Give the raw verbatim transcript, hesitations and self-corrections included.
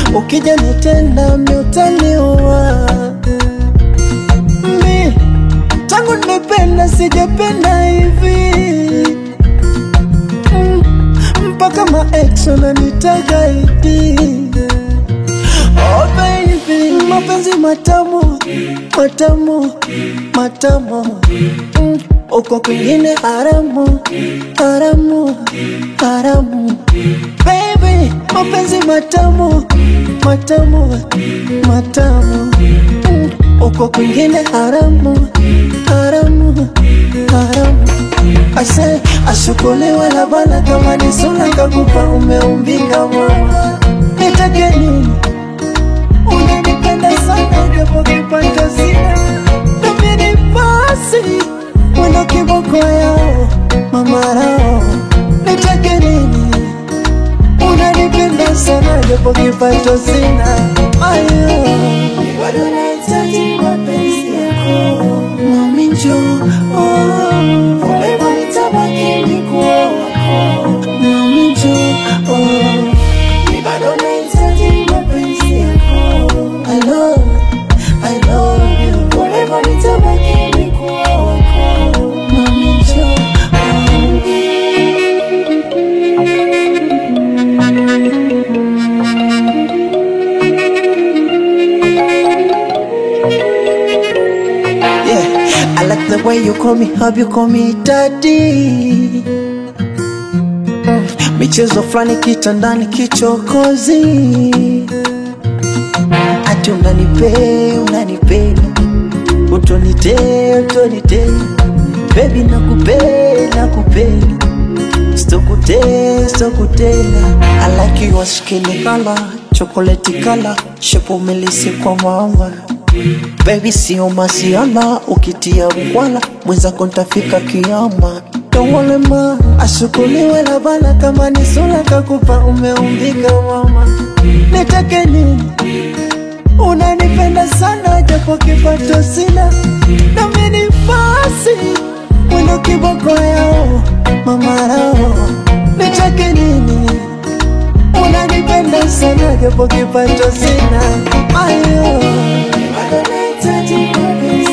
ukija nitenda miutaniua. Mi tangu nimependa sijapenda hivi. mm, Mpaka ma ex wananitaga eti. Oh baby, mapenzi matamu, matamu, matamu. mm, Uko kwingine haramu, haramu, haramu. Baby, mapenzi matamu, matamu, matamu. mm, Uko kwingine haramu, haramu, haramu. I say, ashukuli wala bala kama ni suna kakupa umeumbika mama. Nitake nini? Unanipenda sana japo kipata sina. Nabidi basi mwendo kiboko yao mama rao. Nitake nini? Unanipenda sana japo kipata sina. Ayo, bado nahitaji mapenzi yako mami njoo. Oh, forever nitabaki nikuwa wako mami njoo. Oh, bado nahitaji mapenzi yako. I love, I love you. Forever nitabaki nikuwa wako mami njoo. Yeah, I like the way you call me, how you call me daddy. mm. Michezo flani kitandani kichokozi. Ati unanipe, unanipenda, utonite, utonite. Baby nakupe, nakupenda, stokute, stokutela. I like your skin color, chocolate color, shepo melisi kwa mama. Baby sio masiala, ukitia mkwala mweza kontafika kiyama. Don't worry ma, ashukuliwe la bala kama ni sula kakupa umeumbika mama. Nitake nini? Unanipenda sana japo kipato sina. Na mini fasi mwendo kiboko yao mama rao. Nitake nini? Unanipenda sana japo kipato sina. Ayo, bado nahitaji mapenzi